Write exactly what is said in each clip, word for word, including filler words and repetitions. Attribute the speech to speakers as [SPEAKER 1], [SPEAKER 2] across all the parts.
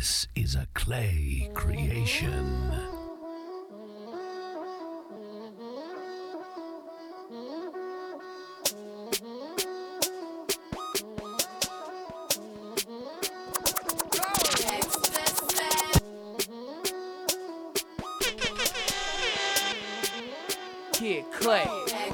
[SPEAKER 1] This is a Clay creation.
[SPEAKER 2] Kid Clay.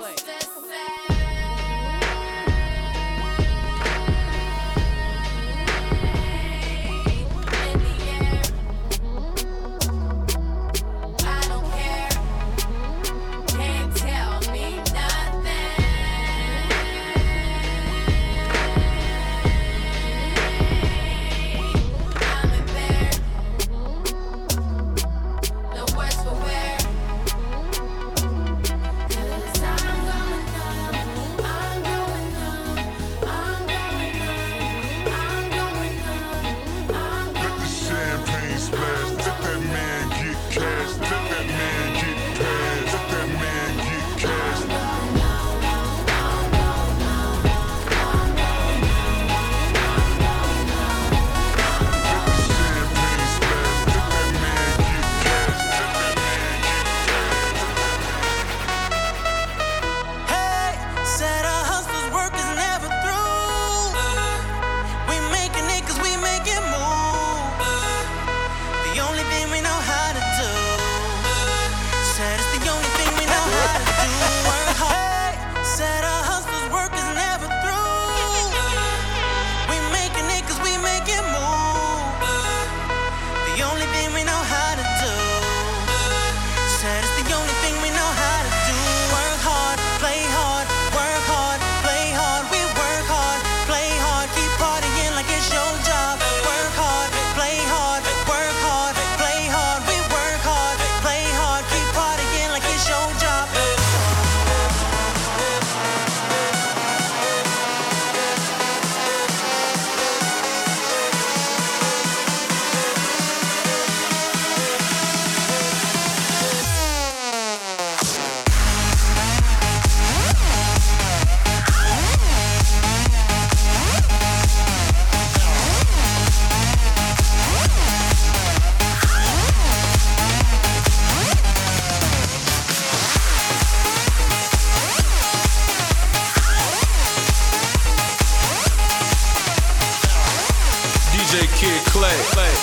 [SPEAKER 3] Kid Clay,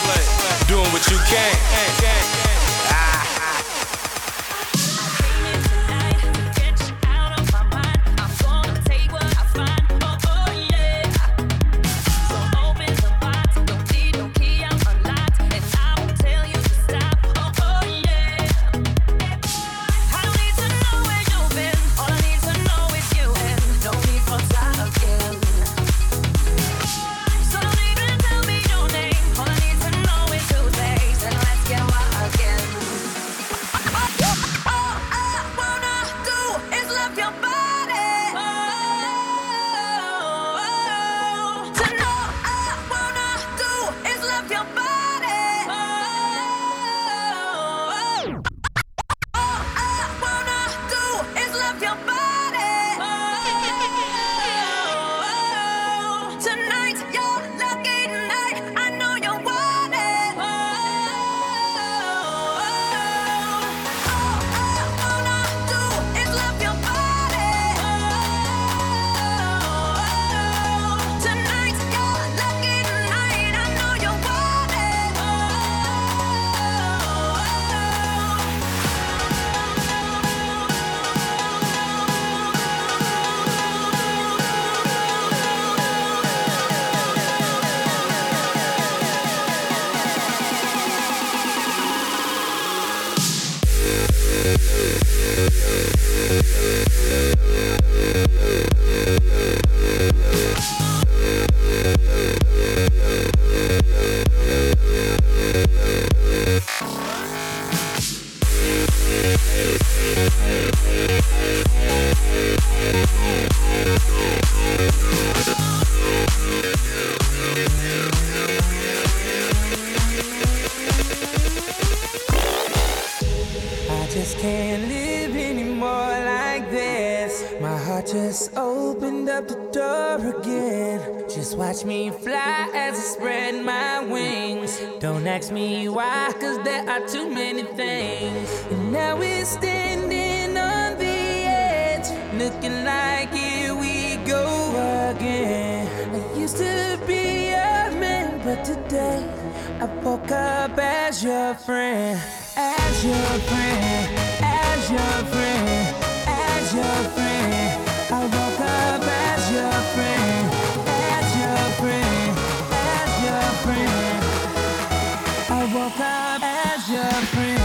[SPEAKER 3] doing what you can.
[SPEAKER 4] Just opened up the door again. Just watch me fly as I spread my wings. Don't ask me why, cause there are too many things. And now we're standing on the edge, looking like here we go again. I used to be a man, but today I woke up as your friend, as your friend, as your friend, as your friend. I woke up as your friend, as your friend, as your friend. I woke up as your friend.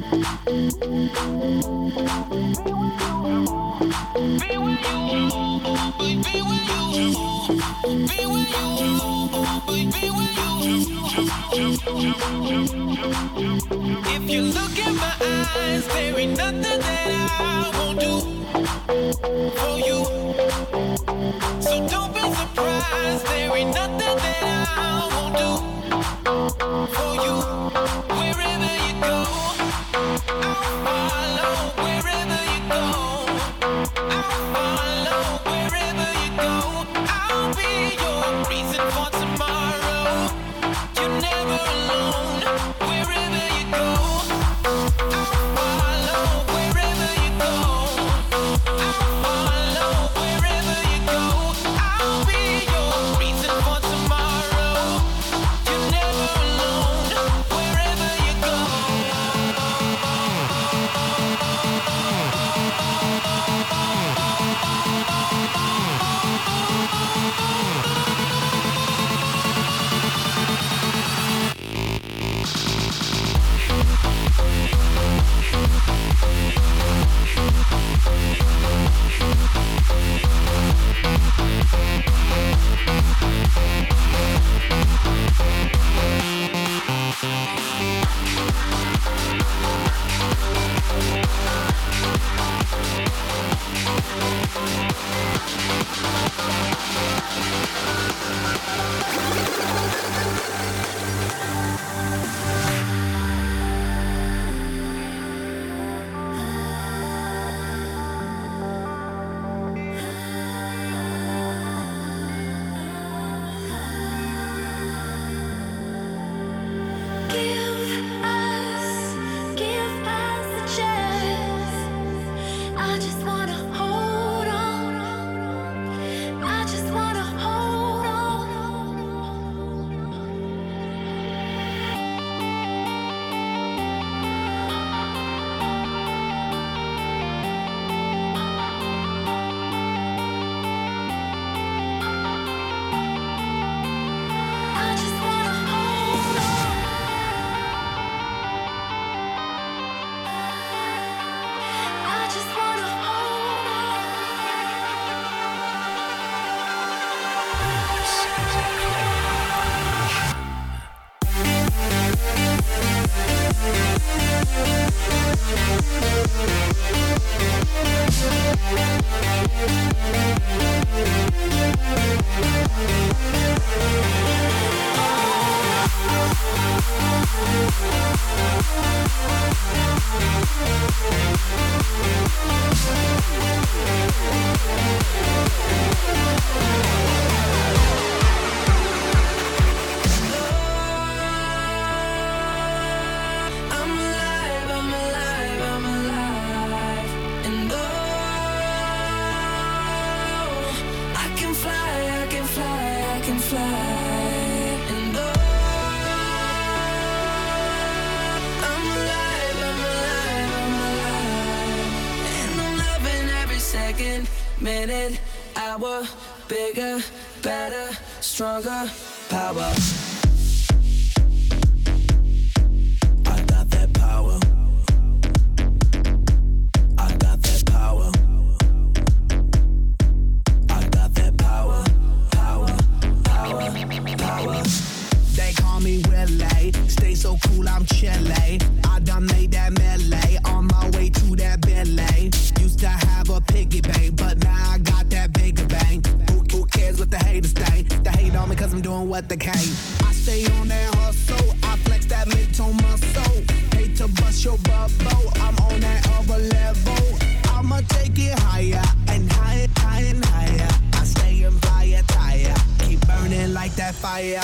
[SPEAKER 4] If you look in my eyes, there ain't nothing that I won't do for you. So don't be surprised, there ain't nothing that I won't do for you. Wherever you go, I'll follow. Wherever you go, I'll follow. Wherever you go, I'll be your reason for tomorrow. You're never alone. Wherever you go, I'll follow. Wherever you go, I'll follow. Wherever you go, I'll be your reason for tomorrow. You're never alone. Wherever you go.
[SPEAKER 2] Minute, hour, bigger, better, stronger, power. I got that power. I got that power. I got that power. Power, power, power.
[SPEAKER 5] They call me Willie, stay so cool, I'm chilly. I done made that melee, on my way to that Bentley. Used to have a piggy bank, but now I got that bigger bang. Who, who cares what the haters think? They hate on me cause I'm doing what they can. I stay on that hustle, I flex that mid-tone muscle. Hate to bust your bubble, I'm on that other level. I'ma take it higher, and higher, higher, and higher. I stay in fire tire, keep burning like that fire.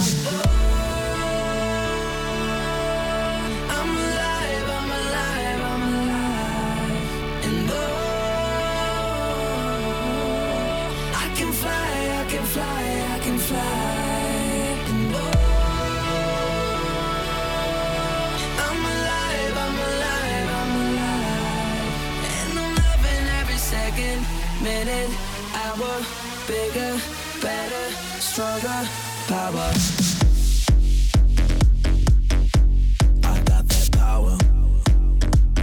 [SPEAKER 2] Minute, hour, bigger, better, stronger, power. I got that power.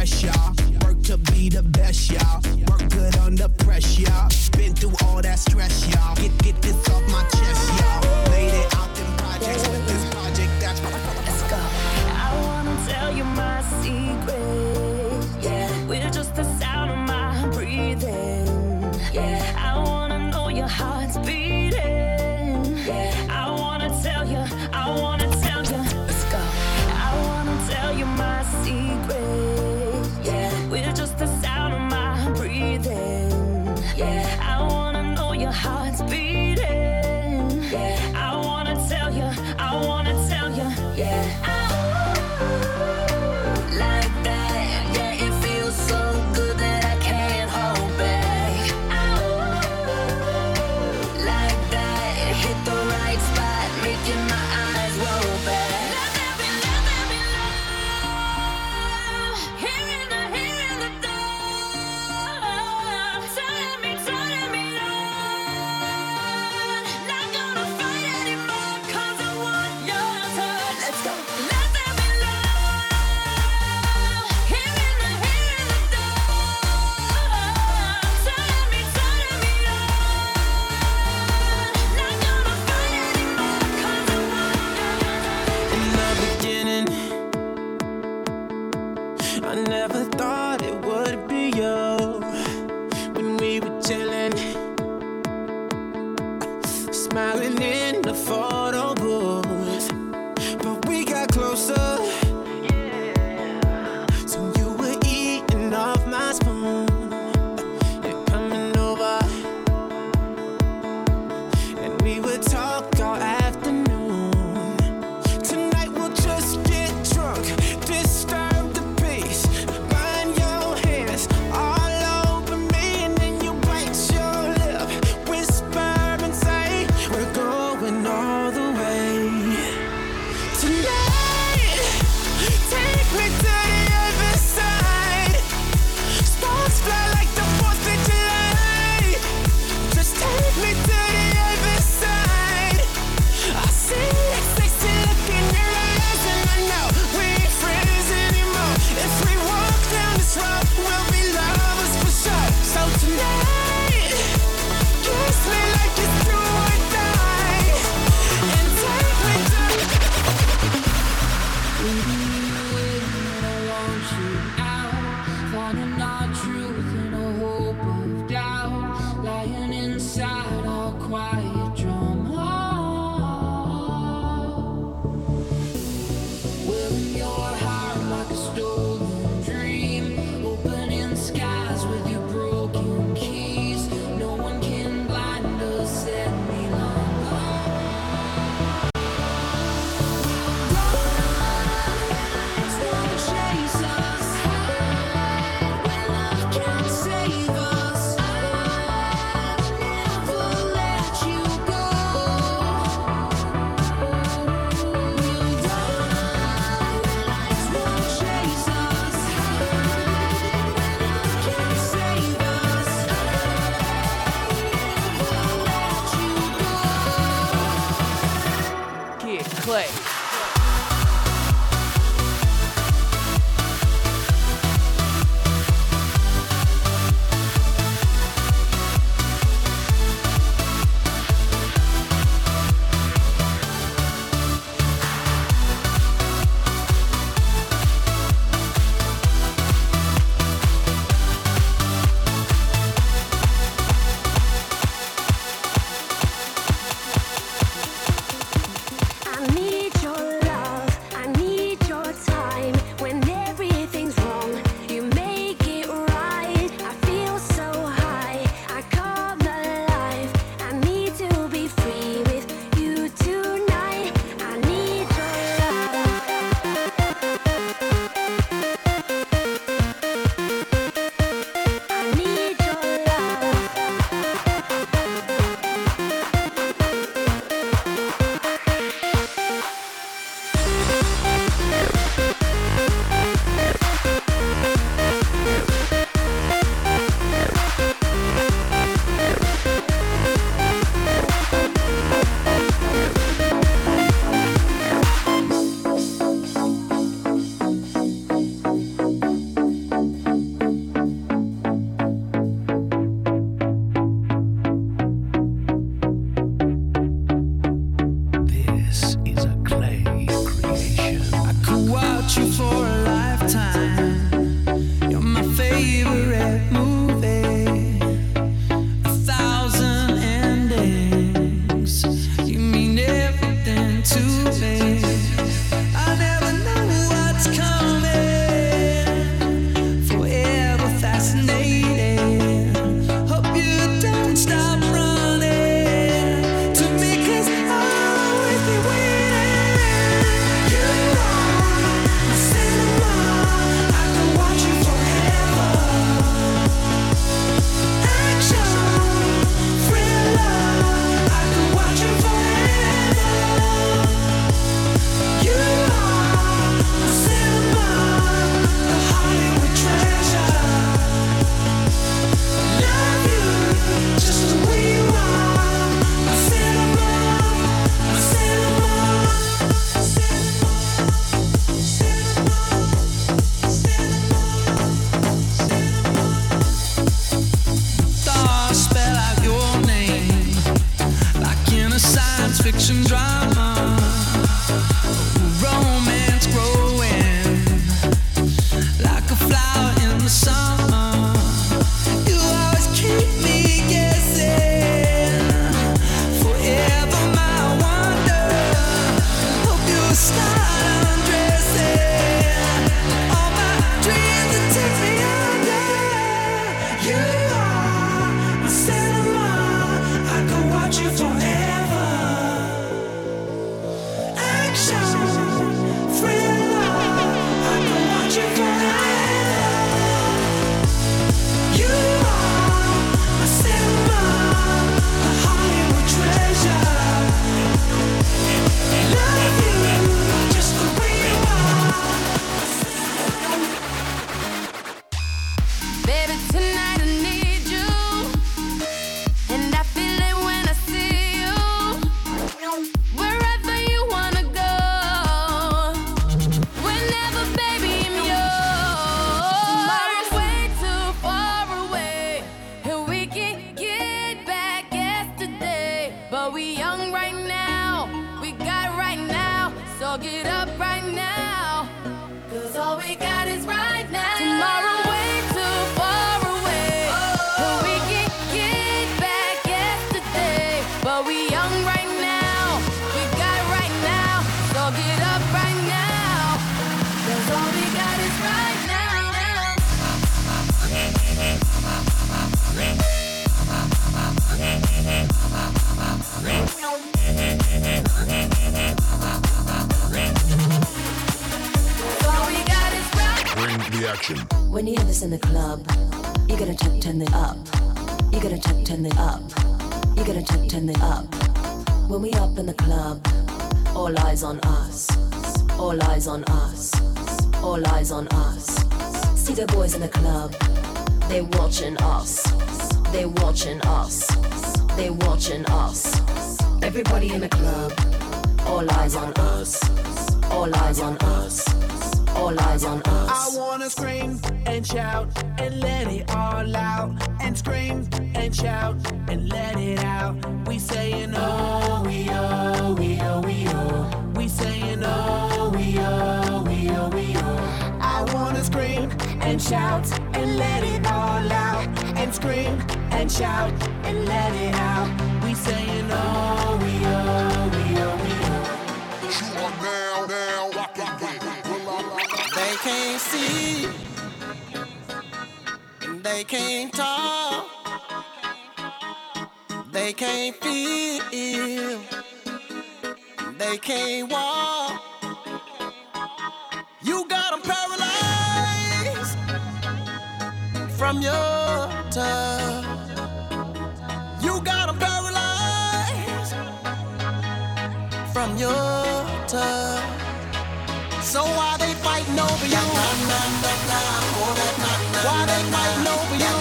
[SPEAKER 5] express, y'all. Work to be the best, y'all. Work good under pressure, y'all. Been through all that stress, y'all. Get get this off my chest, y'all. Made it out them projects with this project. That's
[SPEAKER 6] let's go. I wanna tell you my secret. Yeah, we're just the sound of my breathing. Yeah, I wanna know your heart's beating. Yeah, I wanna tell you. I wanna tell you. Let's go. I wanna tell you my secret. Yeah, we're just the sound of my breathing. Yeah, I wanna know your heart's beating. Yeah, I wanna tell you. I wanna tell you. Yeah, like that. Yeah, it feels so good that I can't hold back. Like that, hit the right spot, making my eyes roll back. Let there be, let there be love. Here in the, here in the dark. Turn me, turn me on. Not gonna fight anymore, 'cause I want your touch. Let's go. Let there be love. Here in the, here in the dark. Turn me, turn me on. Not gonna fight anymore, 'cause I want your touch.
[SPEAKER 2] In the beginning, I never thought it would be you. When we were chilling, smiling in the photo booth, but we got closer. So you were eating off my spoon. You're coming over, and we would talk all afternoon. Tonight we'll just get drunk, disturb the peace. Burn your hands all over me, and then you bite your lip, whisper and say, we're going all the way. Tonight, take me to the other side. Sparks fly like the fourth of July. Just take me to the other side. I see that sexy look in your eyes, and I know we ain't friends anymore. If we walk down this road, we'll be lovers for sure. So tonight, kiss me like it's do or die, and take me to.
[SPEAKER 4] I want you out, finding our truth in a hope of doubt, lying inside our quiet drama. Wearing your heart like a stolen dream, opening skies with your broken keys. No one can blind us any longer. It's gonna chase us, hide when I
[SPEAKER 1] reaction.
[SPEAKER 6] When you hear this in the club, you gotta turn, turn it up. You gotta turn, turn it up. You gotta turn, turn it up. When we up in the club, all eyes on us. All eyes on us. All eyes on us. See the boys in the club, they watching us. They watching us. They watching us. Everybody in the club, all eyes on us. All eyes on us. All eyes on us.
[SPEAKER 5] I wanna scream and shout and let it all out. And scream and shout and let it out. We saying oh, we oh, we oh, we oh. We saying oh, we oh, we oh, we oh. I wanna scream and shout and let it all out. And scream and shout and let it out. We saying oh, we oh, we oh, we oh.
[SPEAKER 1] You are now, now rocking with.
[SPEAKER 7] They can't see, they can't talk, they can't feel, they can't walk. You got them paralyzed from your touch. You got them paralyzed from your touch. So why they fighting over you? Why they fighting over you?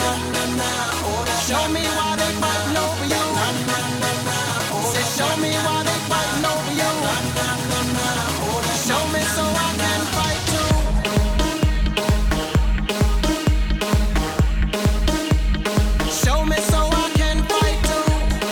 [SPEAKER 7] Show me why they fighting over you. Say, show me why they fighting over you. Show me so I can fight too. Show me so I can fight too.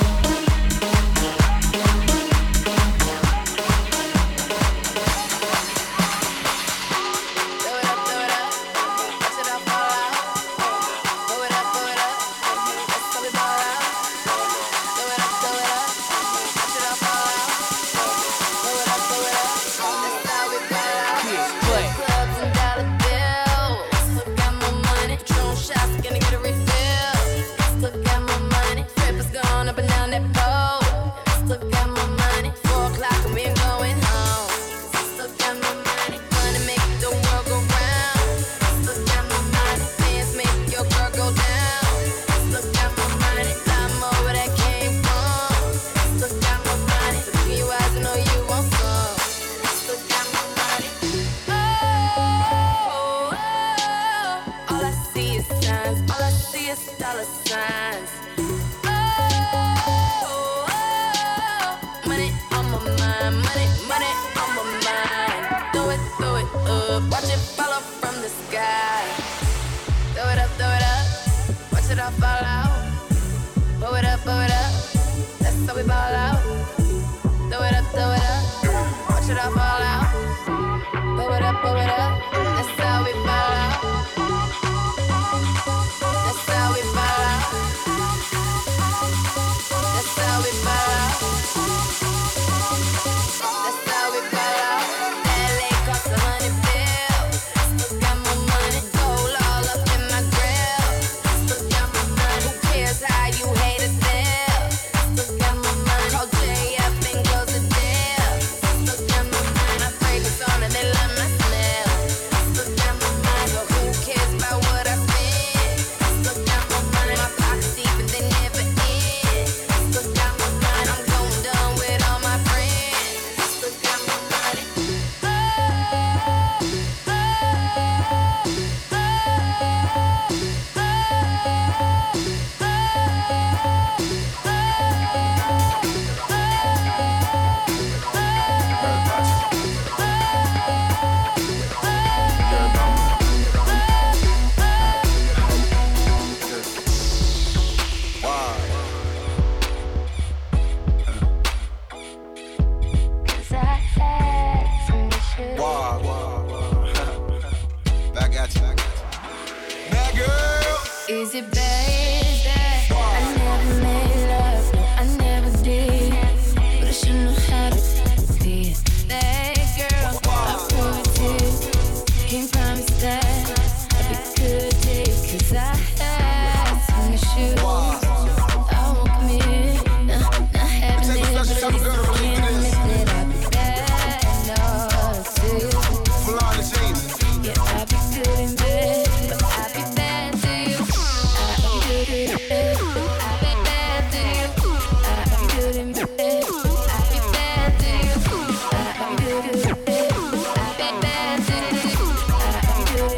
[SPEAKER 6] Is it bad that I never made love? No, I never did. But I should know how to be that girl. I prove it to you. Can't promise that I'll be good to you. Cause I had some issues. I won't commit. Not, not having it. But at least I can't admit that I'll be bad. No, too. Yeah, I'll be good enough.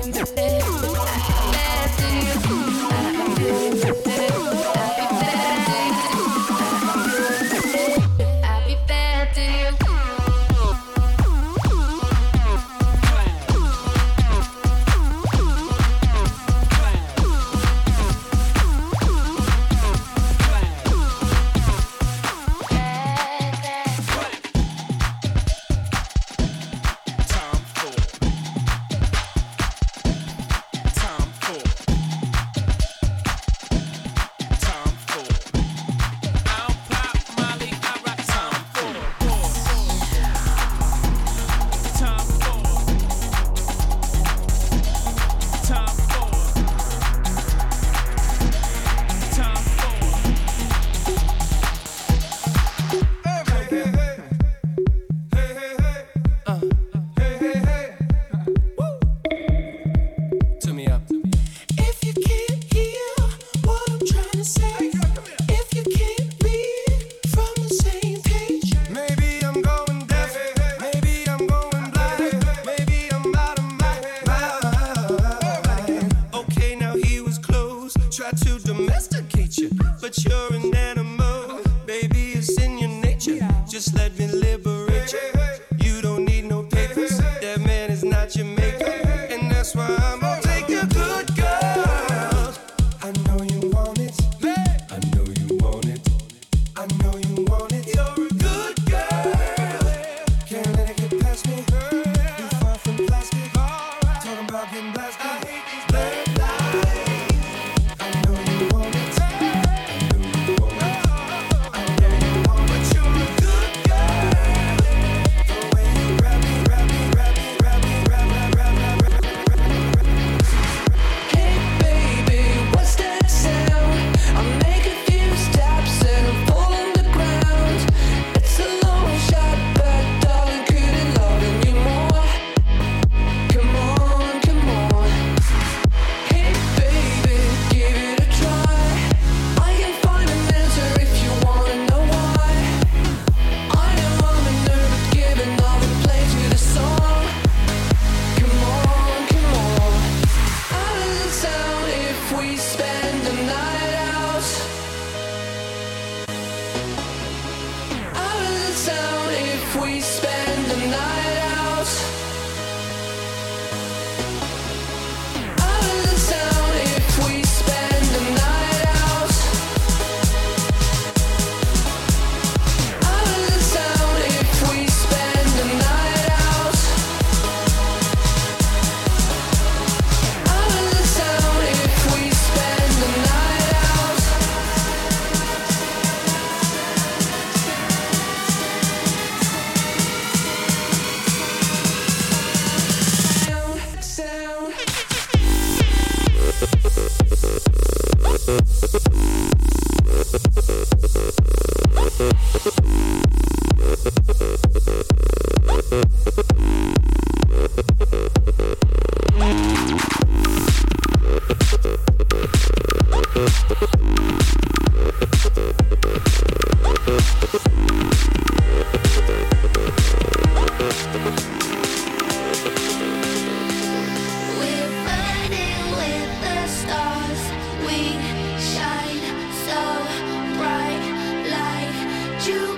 [SPEAKER 8] You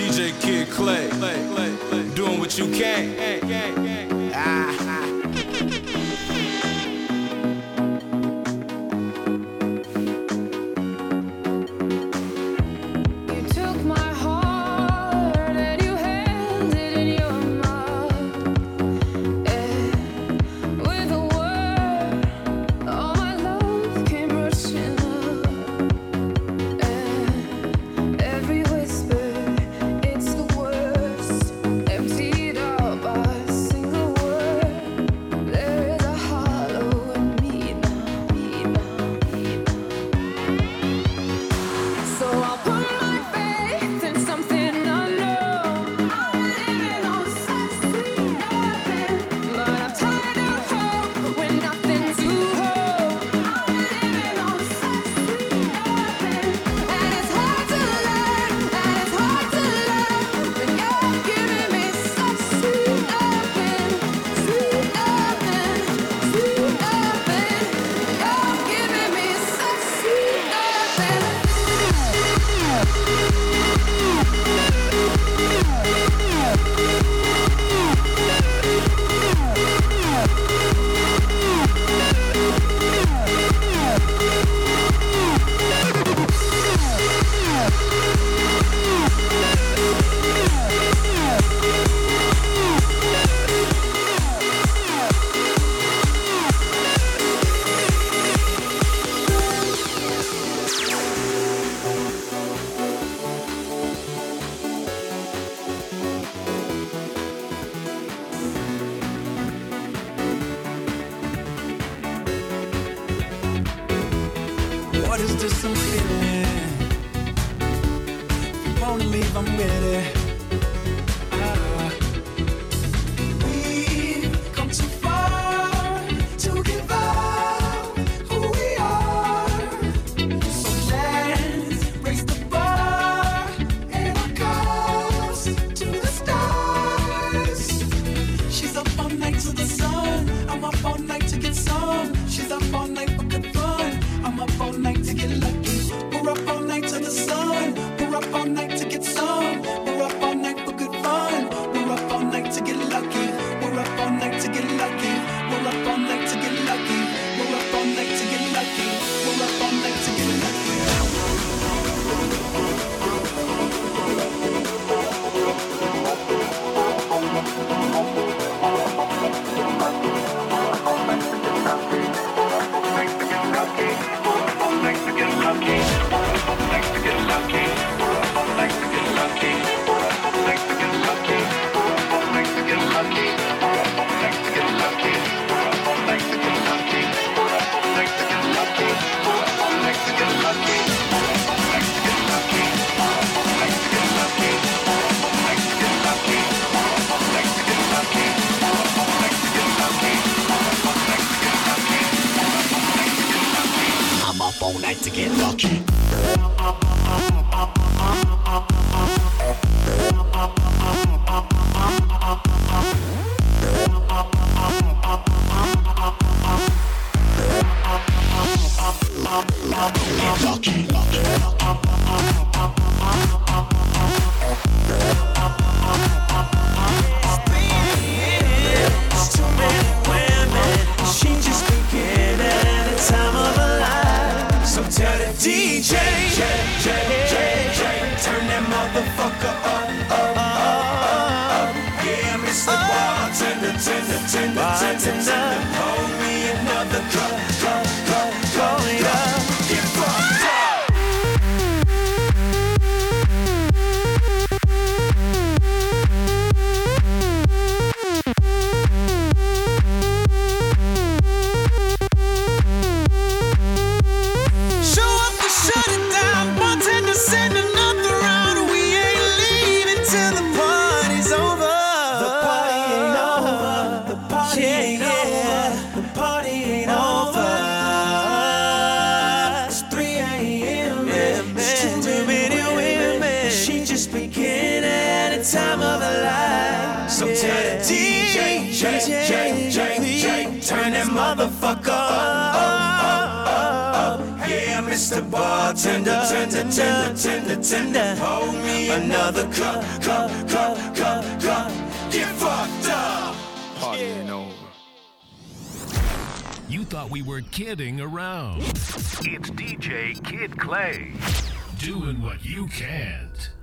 [SPEAKER 3] D J Kid Clay, doing what you can. Ah.
[SPEAKER 6] Emptied out by a single
[SPEAKER 2] What is this I'm feeling? If you wanna leave, I'm ready. Ah. We've come too far to give up who we are. So let's raise the bar and our cups to the stars. She's up all night to the sun. I'm up all night to get some. She's up all night for good fun. I'm up all night to get lucky. We're up all night to the sun. We're up all night to get some. We're up all night for good fun. We're up all night to get lucky. We're up all night to get lucky. We're up all night to get lucky. We're up all night to get lucky. We're up all night to get lucky. I'm up all night to get lucky. Get lucky, lucky.
[SPEAKER 8] It's too many women. She just began at the time of her life. So tell the D J, turn that motherfucker up, up, up, up. Yeah, Mister Bartender, tender, tender, tender, tender. Hold me another cup, cup, cup, cup, cup. Get fucked up. Time of a life. So tell the D J, J, J, J, J, turn that motherfucker up, up, up, up, up. Yeah, Mister bartender, tender, tender, tender, tender. Hold me another cup, cup, cup, cup, cup. Get fucked up.
[SPEAKER 3] Party ain't over.
[SPEAKER 9] You thought we were kidding around. It's D J Kid Clay doing what you can't.